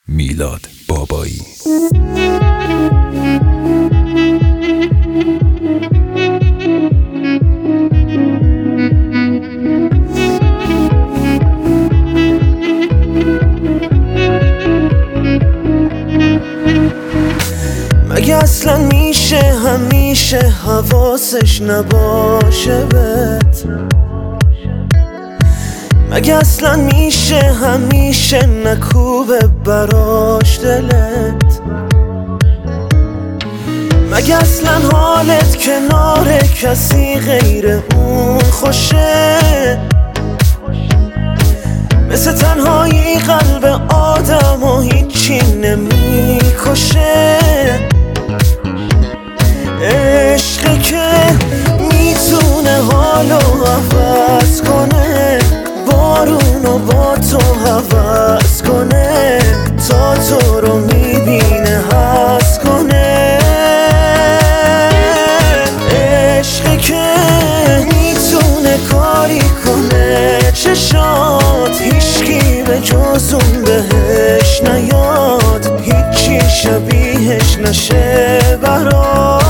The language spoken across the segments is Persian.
میلاد بابایی. مگه اصلا میشه همیشه حواسش نباشه بهت؟ مگه اصلا میشه همیشه نکوبه براش دلت؟ مگه اصلا حالت کنار کسی غیر اون خوشه؟ مثل تنهایی قلب آدم و هیچی نمیکشه. عشقی که میتونه حالو عوض کنه، بارونو با تو حوض کنه، تا تو رو میبینه حس کنه. عشقی که میتونه کاری کنه چشات هیچکی به جز اون بهش نیاد، هیچی شبیهش نشه برات.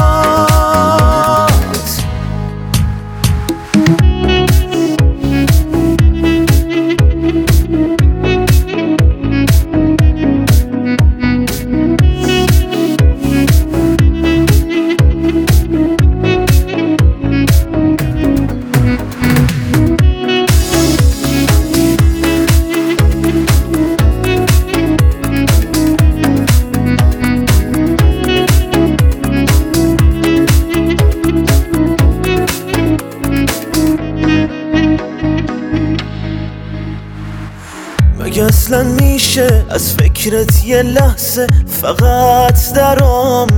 مگه اصلا میشه از فکرت یه لحظه فقط درام؟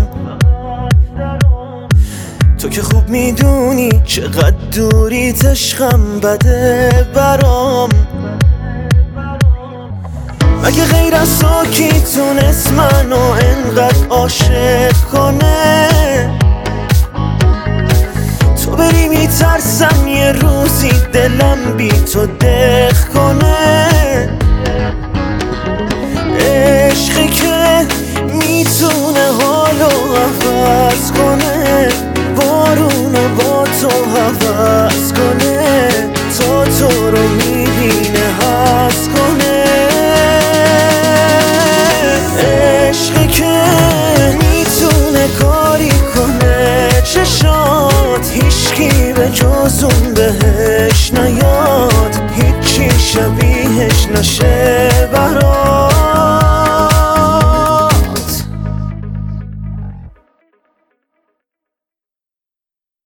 تو که خوب میدونی چقدر دوریت عشقم بده برام. مگه غیر از تو کی تونست منو انقدر عاشق کنه؟ تو بری میترسم یه روزی دلم بی تو دق کنه. عشقی که میتونه حالو عوض کنه، بارونو با تو